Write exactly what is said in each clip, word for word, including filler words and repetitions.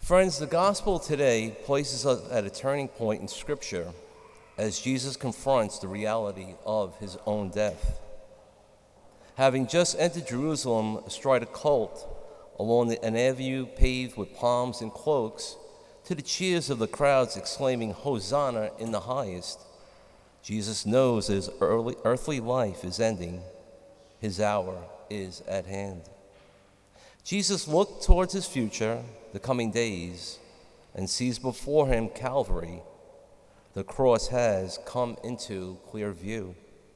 Friends, the gospel today places us at a turning point in Scripture as Jesus confronts the reality of his own death. Having just entered Jerusalem astride a colt along the, an avenue paved with palms and cloaks, to the cheers of the crowds exclaiming, "Hosanna in the highest," Jesus knows that his early, earthly life is ending. His hour is at hand. Jesus looked towards his future, the coming days, and sees before him Calvary. The cross has come into clear view.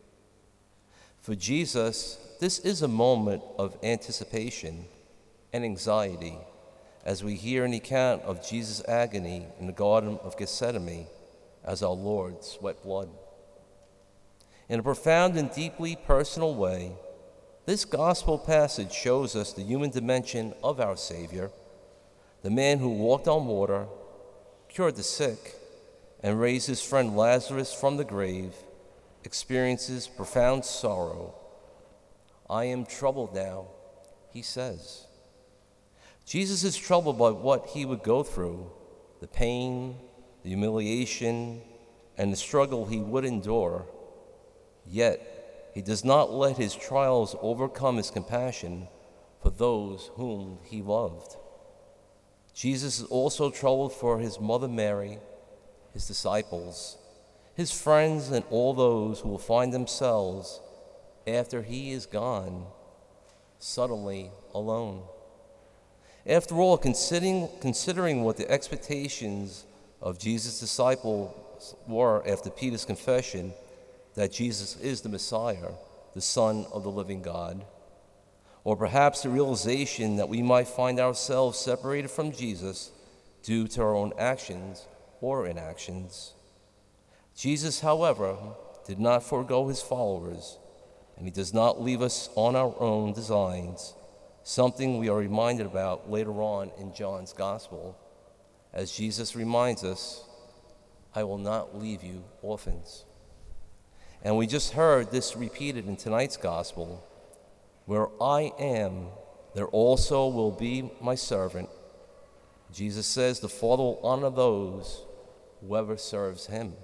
For Jesus, this is a moment of anticipation and anxiety as we hear an account of Jesus' agony in the Garden of Gethsemane as our Lord sweat blood. In a profound and deeply personal way, this gospel passage shows us the human dimension of our Savior, the man who walked on water, cured the sick, and raised his friend Lazarus from the grave, experiences profound sorrow. "I am troubled now," he says. Jesus is troubled by what he would go through, the pain, the humiliation, and the struggle he would endure. Yet, he does not let his trials overcome his compassion for those whom he loved. Jesus is also troubled for his mother Mary, his disciples, his friends, and all those who will find themselves, after he is gone, suddenly alone. After all, considering, considering what the expectations of Jesus' disciples were after Peter's confession that Jesus is the Messiah, the Son of the living God, or perhaps the realization that we might find ourselves separated from Jesus due to our own actions or inactions. Jesus, however, did not forego his followers, and he does not leave us on our own designs, something we are reminded about later on in John's Gospel, as Jesus reminds us, "I will not leave you orphans." And we just heard this repeated in tonight's Gospel, "Where I am, there also will be my servant." Jesus says the Father will honor those whoever serves him.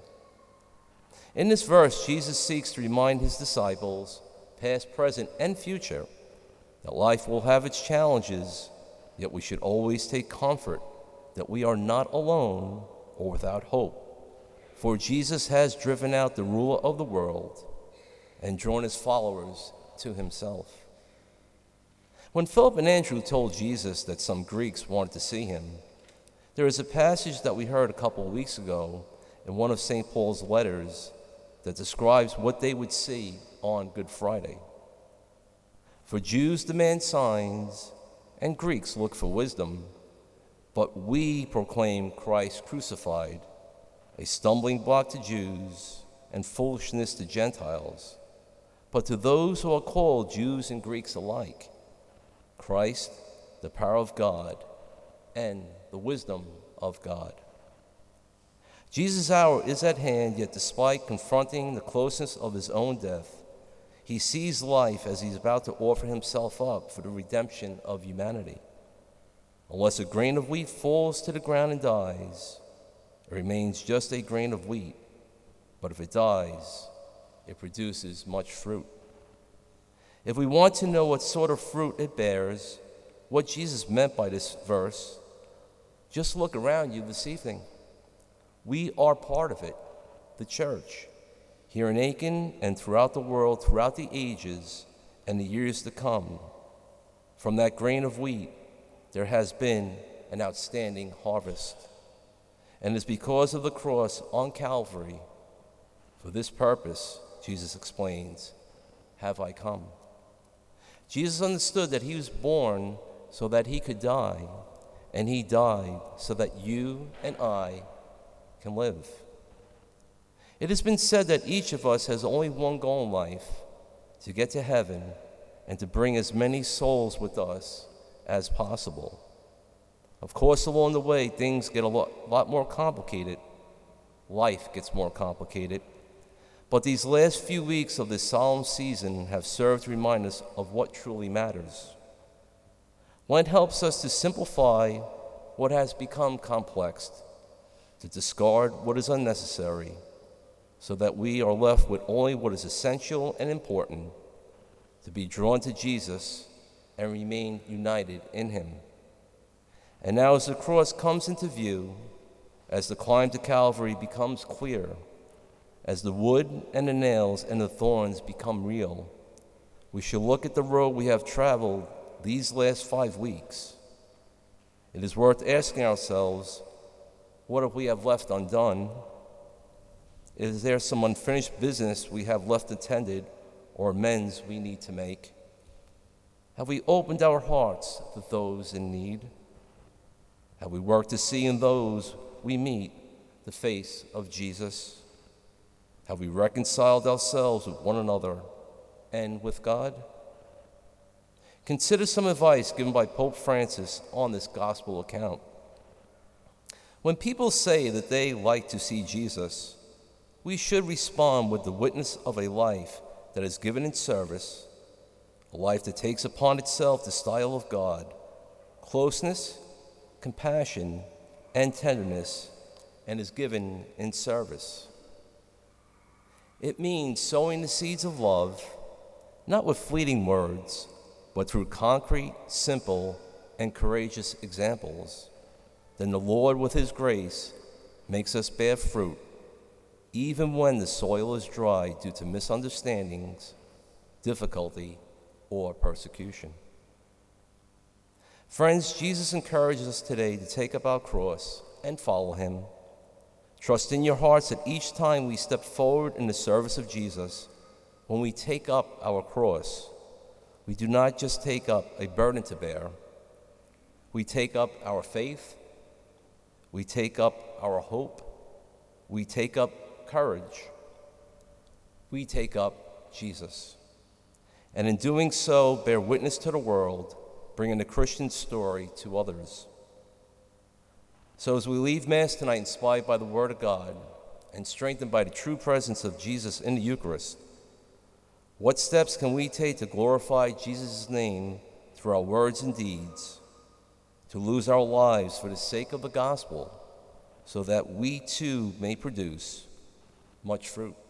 In this verse, Jesus seeks to remind his disciples, past, present, and future, that life will have its challenges, yet we should always take comfort that we are not alone or without hope. For Jesus has driven out the ruler of the world and drawn his followers to himself. When Philip and Andrew told Jesus that some Greeks wanted to see him, there is a passage that we heard a couple of weeks ago in one of Saint Paul's letters that describes what they would see on Good Friday. For Jews demand signs, and Greeks look for wisdom, but we proclaim Christ crucified, a stumbling block to Jews and foolishness to Gentiles. But to those who are called Jews and Greeks alike, Christ, the power of God and the wisdom of God. Jesus' hour is at hand, yet despite confronting the closeness of his own death, he sees life as he's about to offer himself up for the redemption of humanity. Unless a grain of wheat falls to the ground and dies, it remains just a grain of wheat, but if it dies, it produces much fruit. If we want to know what sort of fruit it bears, what Jesus meant by this verse, just look around you this evening. We are part of it, the church, here in Aiken and throughout the world, throughout the ages and the years to come. From that grain of wheat, there has been an outstanding harvest. And it's because of the cross on Calvary. For this purpose, Jesus explains, have I come. Jesus understood that he was born so that he could die, and he died so that you and I can live. It has been said that each of us has only one goal in life, to get to heaven and to bring as many souls with us as possible. Of course, along the way, things get a lot, lot more complicated. Life gets more complicated. But these last few weeks of this solemn season have served to remind us of what truly matters. Lent helps us to simplify what has become complex, to discard what is unnecessary, so that we are left with only what is essential and important, to be drawn to Jesus and remain united in him. And now as the cross comes into view, as the climb to Calvary becomes clear, as the wood and the nails and the thorns become real, we should look at the road we have traveled these last five weeks. It is worth asking ourselves, what have we have left undone? Is there some unfinished business we have left attended or amends we need to make? Have we opened our hearts to those in need? Have we worked to see in those we meet the face of Jesus? Have we reconciled ourselves with one another and with God? Consider some advice given by Pope Francis on this gospel account. When people say that they like to see Jesus, we should respond with the witness of a life that is given in service, a life that takes upon itself the style of God, closeness, compassion, and tenderness, and is given in service. It means sowing the seeds of love, not with fleeting words, but through concrete, simple, and courageous examples. Then the Lord, with his grace, makes us bear fruit, even when the soil is dry due to misunderstandings, difficulty, or persecution. Friends, Jesus encourages us today to take up our cross and follow him. Trust in your hearts that each time we step forward in the service of Jesus, when we take up our cross, we do not just take up a burden to bear. We take up our faith, we take up our hope, we take up courage, we take up Jesus. And in doing so, bear witness to the world, bringing the Christian story to others. So as we leave Mass tonight inspired by the Word of God and strengthened by the true presence of Jesus in the Eucharist, what steps can we take to glorify Jesus' name through our words and deeds, to lose our lives for the sake of the gospel, so that we too may produce much fruit?